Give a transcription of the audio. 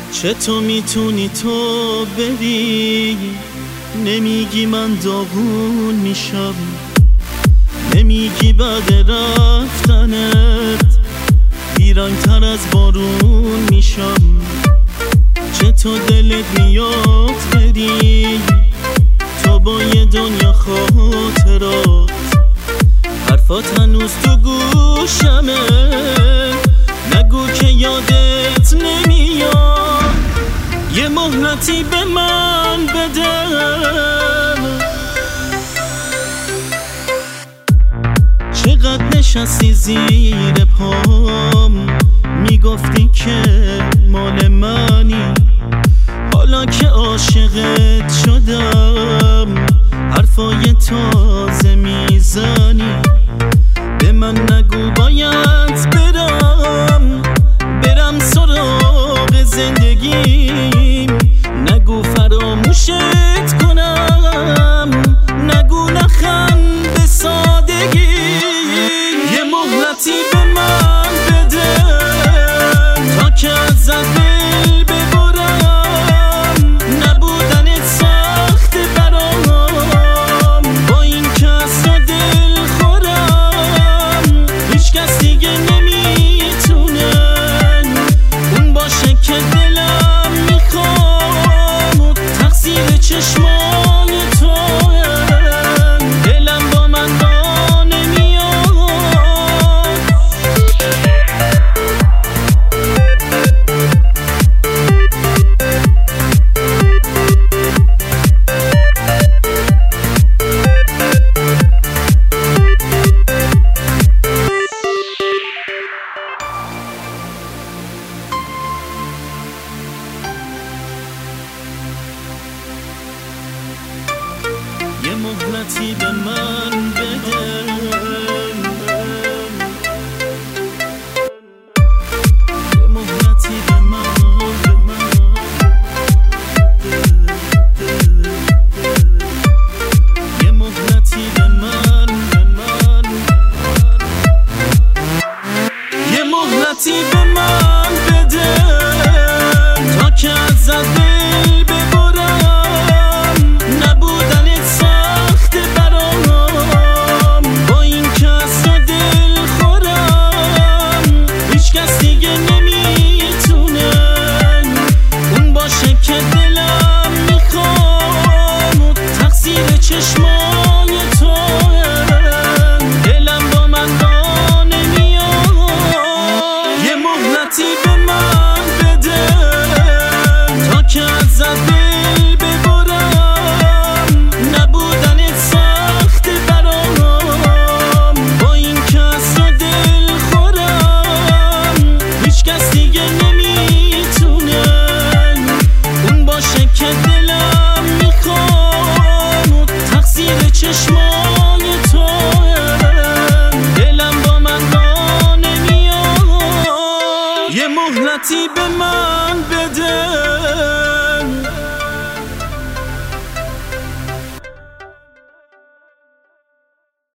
چطور میتونی تو بری؟ نمیگی من داغون میشم، نمیگی بعد رفتنت ویران‌تر از بارون میشم. چطور دلت میاد بری تو با یه دنیا خاطرات؟ حرفات هنوز تو گوشمه، نگو که یادت نمیاد. یه مهلتی به من بده. چقدر نشستی زیر پام، میگفتی که مال منی، حالا که عاشقت شدم حرفای تازه میزنی. به من نگو باید برم سراغ زندگیم، نگو فراموشت کنم، نگو نخند به سادگی. یه مهلتی به من بده تا که ازت دل ببرم. نبودنت سخت برام، با این که از تو دل خورم. هیچ کس دیگه نمیتونه اون باشه که دلم میخوام. تقصیر چشمای توه، دلم با من را نمیاد. یه مهلتی به من بده. یه مهلتی به من یه مهلتی به من یه مهلتی به من بده تا که ازت دل ببرم. نبودنت سخت برام، با این که از تو دل خورم. هیچ کس دیگه نمیتونه اون باشه که دلم میخوام. تقصیر چشمای توه، دلم با من را نمیاد. یه مهلتی به من بده تا که ازت دل ببرم. نبودنت سخت برام، با این که از تو دل خورم. هیچ کس دیگه نمیتونه اون باشه که دلم میخوام. تقصیر چشمای توه، دلم با من را نمیاد. یه مهلتی به من